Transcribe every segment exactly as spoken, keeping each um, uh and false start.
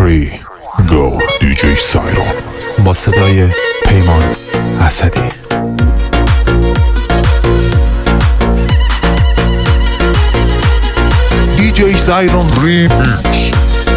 three, go. دیجی سایرون با صدای پیمان اسدی. دیجی سایرون ریمیکس.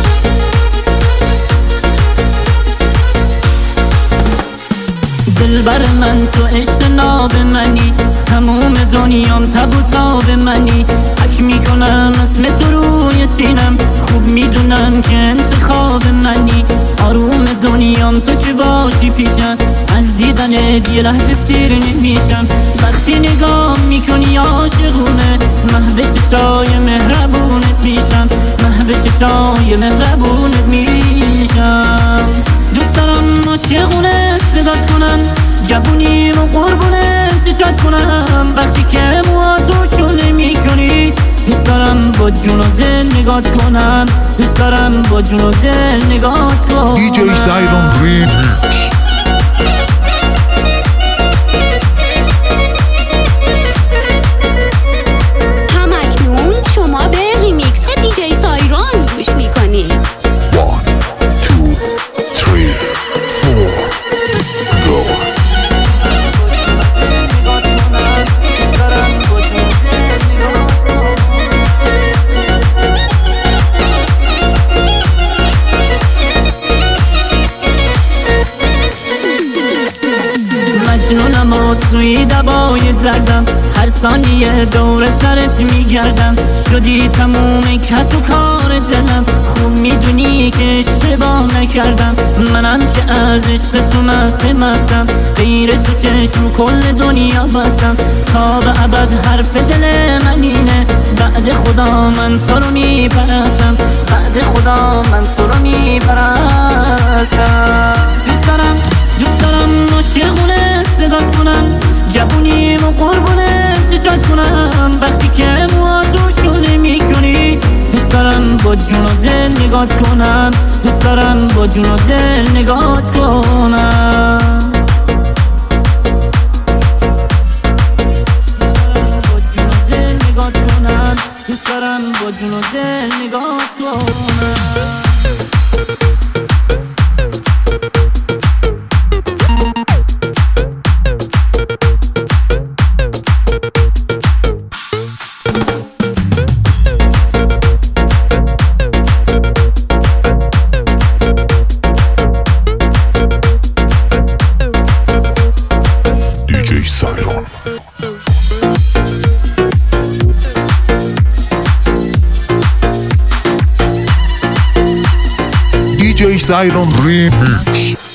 دلبر من تو عشق ناب منی، تموم دنیام تب و تاب منی. حک میکنم اسم تو روی سینم، خوب میدونم که انتخاب منی. آروم دنیام تو که باشی پیشم، از دیدن یه لحظه سیر نمیشم. وقتی نگاه میکنی عاشقونه، محو چشای مهربونت میشم، محو چشای مهربونت میشم. دوست دارم عاشقونه صدات کنم، جوونیم و قربونه چشات کنم. وقتی که موهاتو نمی کنی، دوست دارم با جون و دل نگات کنم، دوست دارم با جون و دل نگات کنم. دیجی سایرون ریمیکس. همکنون شما به ریمیکس ها دیجی سایرون گوش میکنی. one, two, three, four, go. مجنونم و توی دوای دردم، هر ثانیه دور سرت میگردم. شدی تموم کس و کار دلم، خوب میدونی که اشتباه نکردم. منم که از عشق تو مست مستم، غیر تو چشم کل دنیا بستم. تا به ابد حرف دل من اینه، بعد خدا من تو رو میپرستم، بعد خدا من تو رو میپرستم. دوست دارم دوست دارم عاشقونه صدات کنم، جوونیم و قربونه چشات کنم. وقتی که موهاتو نمی کنی، دوست دارم با جون و دل نگات کنم، دوست دارم با جون و دل نگات کنم. دوست دارم با جون و دل نگات کنم. دیجی سایرون. دیجی سایرون ریمیکس.